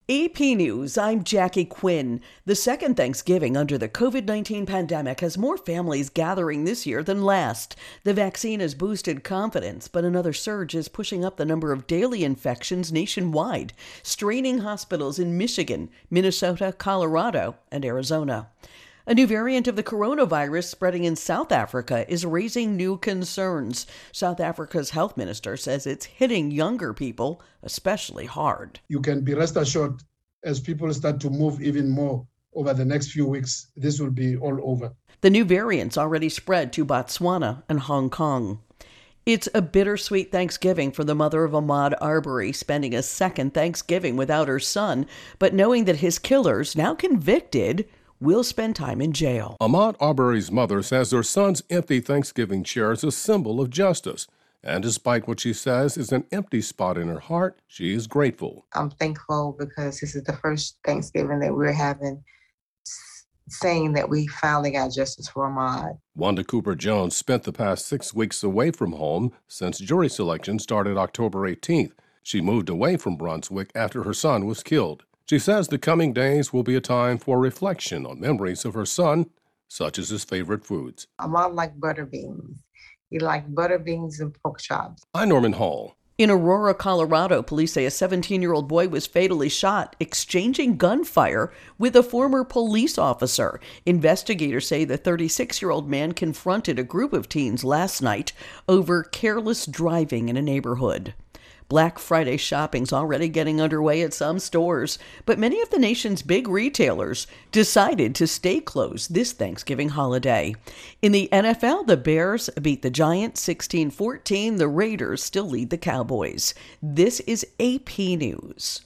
AP News, I'm Jackie Quinn. The second Thanksgiving under the COVID-19 pandemic has more families gathering this year than last. The vaccine has boosted confidence, but another surge is pushing up the number of daily infections nationwide, straining hospitals in Michigan, Minnesota, Colorado, and Arizona. A new variant of the coronavirus spreading in South Africa is raising new concerns. South Africa's health minister says it's hitting younger people especially hard. You can be rest assured as people start to move even more over the next few weeks, this will be all over. The new variant's already spread to Botswana and Hong Kong. It's a bittersweet Thanksgiving for the mother of Ahmaud Arbery, spending a second Thanksgiving without her son, but knowing that his killers, now convicted, will spend time in jail. Ahmaud Arbery's mother says their son's empty Thanksgiving chair is a symbol of justice. And despite what she says is an empty spot in her heart, she is grateful. I'm thankful because this is the first Thanksgiving that we're having, saying that we finally got justice for Ahmaud. Wanda Cooper Jones spent the past 6 weeks away from home since jury selection started October 18th. She moved away from Brunswick after her son was killed. She says the coming days will be a time for reflection on memories of her son, such as his favorite foods. Ahmaud liked butter beans. He liked butter beans and pork chops. I'm Norman Hall. In Aurora, Colorado, police say a 17-year-old boy was fatally shot exchanging gunfire with a former police officer. Investigators say the 36-year-old man confronted a group of teens last night over careless driving in a neighborhood. Black Friday shopping's already getting underway at some stores, but many of the nation's big retailers decided to stay closed this Thanksgiving holiday. In the NFL, the Bears beat the Giants 16-14. The Raiders still lead the Cowboys. This is AP News.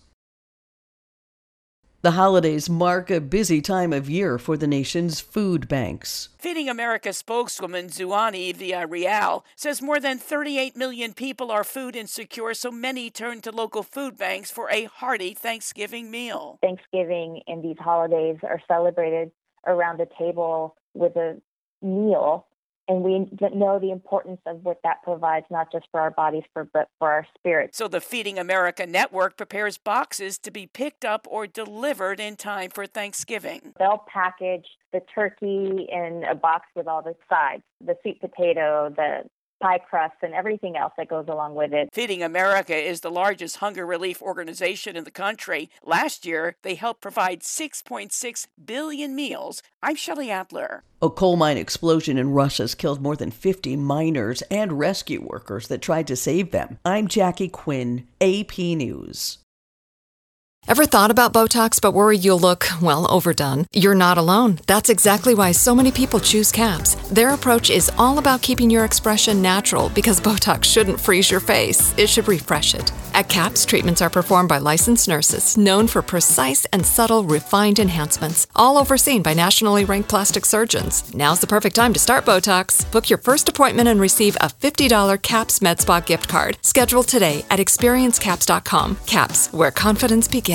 The holidays mark a busy time of year for the nation's food banks. Feeding America spokeswoman Zuani Villarreal says more than 38 million people are food insecure, so many turn to local food banks for a hearty Thanksgiving meal. Thanksgiving and these holidays are celebrated around a table with a meal, and we know the importance of what that provides, not just for our bodies, but for our spirits. So the Feeding America Network prepares boxes to be picked up or delivered in time for Thanksgiving. They'll package the turkey in a box with all the sides, the sweet potato, the pie crust, and everything else that goes along with it. Feeding America is the largest hunger relief organization in the country. Last year, they helped provide 6.6 billion meals. I'm Shelley Adler. A coal mine explosion in Russia has killed more than 50 miners and rescue workers that tried to save them. I'm Jackie Quinn, AP News. Ever thought about Botox but worried you'll look, well, overdone? You're not alone. That's exactly why so many people choose CAPS. Their approach is all about keeping your expression natural because Botox shouldn't freeze your face. It should refresh it. At CAPS, treatments are performed by licensed nurses known for precise and subtle refined enhancements, all overseen by nationally ranked plastic surgeons. Now's the perfect time to start Botox. Book your first appointment and receive a $50 CAPS MedSpa gift card. Schedule today at experiencecaps.com. CAPS, where confidence begins.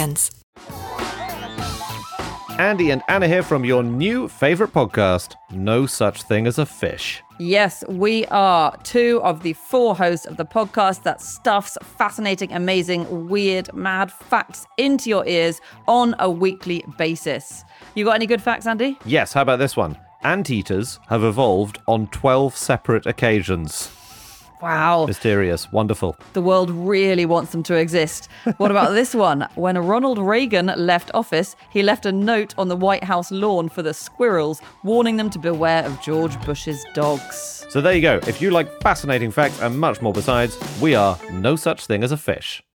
Andy and Anna here from your new favourite podcast, No Such Thing as a Fish. Yes, we are two of the four hosts of the podcast that stuffs fascinating, amazing, weird, mad facts into your ears on a weekly basis. You got any good facts, Andy? Yes, how about this one? Anteaters have evolved on 12 separate occasions. Wow. Mysterious. Wonderful. The world really wants them to exist. What about this one? When Ronald Reagan left office, he left a note on the White House lawn for the squirrels, warning them to beware of George Bush's dogs. So there you go. If you like fascinating facts and much more besides, we are No Such Thing as a Fish.